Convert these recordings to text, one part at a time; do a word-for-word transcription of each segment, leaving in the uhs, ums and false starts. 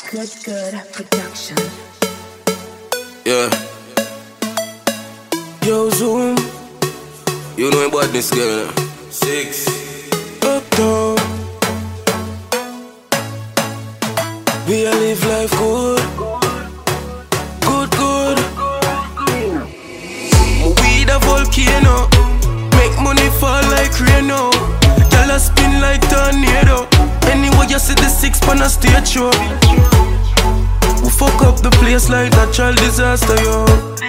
Good, good production. Yeah. Yo, Zoom. You know about this girl. Six. Uptown. We a live life good. Good, good. We the volcano. Make money fall like rain now. Y'all spin like tornado. Anyway, you see the six pan a stage show. We fuck up the place like natural disaster, yo.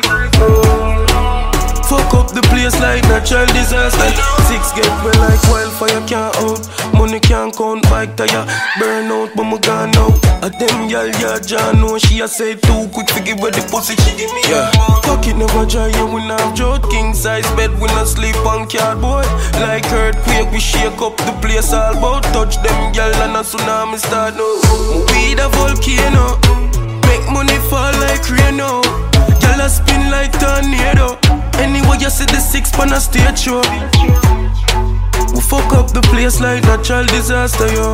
Fuck up the place like natural disaster. Six get well like wildfire, can't out. Money can't count, bike tire burn out, but me gone now. A them y'all, yeah, John know. She a say too quick to give her the pussy, she give me yeah. Cock it never dry, yeah, we not joke. King size bed, we not sleep on cardboard. Like earthquake, we shake up the place all about. Touch them y'all and a tsunami start now. We the volcano. Make money fall like rain now. Y'all spin like tornado. Anyway, you see the six pan a stage show. We fuck up the place like natural disaster, yo.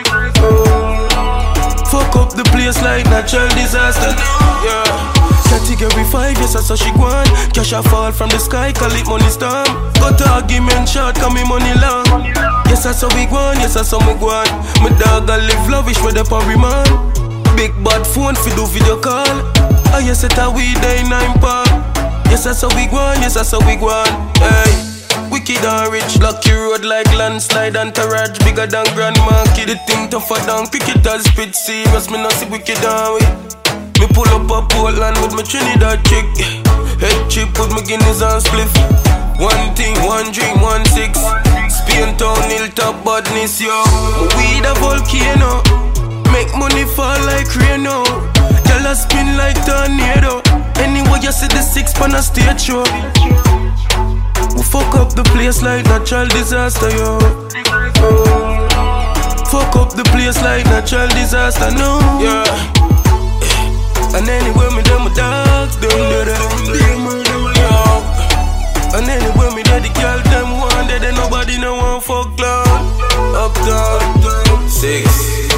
Fuck up the place like natural disaster, yeah. Category five, yes, that's how she gone. Cash a fall from the sky, call it money storm. Got the argument short, call me money long. Yes, that's how we gone, yes, that's how we gone. My dog a live lavish with the parry man. Big bad phone fi do video call. Ah yes, it's a we day nine palm. Yes, that's how we gwan, yes, that's how we gwan. Hey, wicked and rich, lucky road like landslide and taraj. Bigger than grandma kid, the thing tougher than cricketers. Spit serious, me not see wicked and we. Me pull up a Portland with my Trinidad chick. Head chip with my Guinness and spliff. One thing, one dream, one six. Spain town, hilltop badness, yo. We the volcano. Make money fall like rain now. Y'all a spin like tornado. Anyway, you see the six pan a stage show. We fuck up the place like natural disaster, yo. Fuck up the place like natural disaster, no. Yeah. And anyway, me them my dogs, them do that. Yo. And anyway, me that the girl them one, that nobody no one fuck clown. Uptown, six.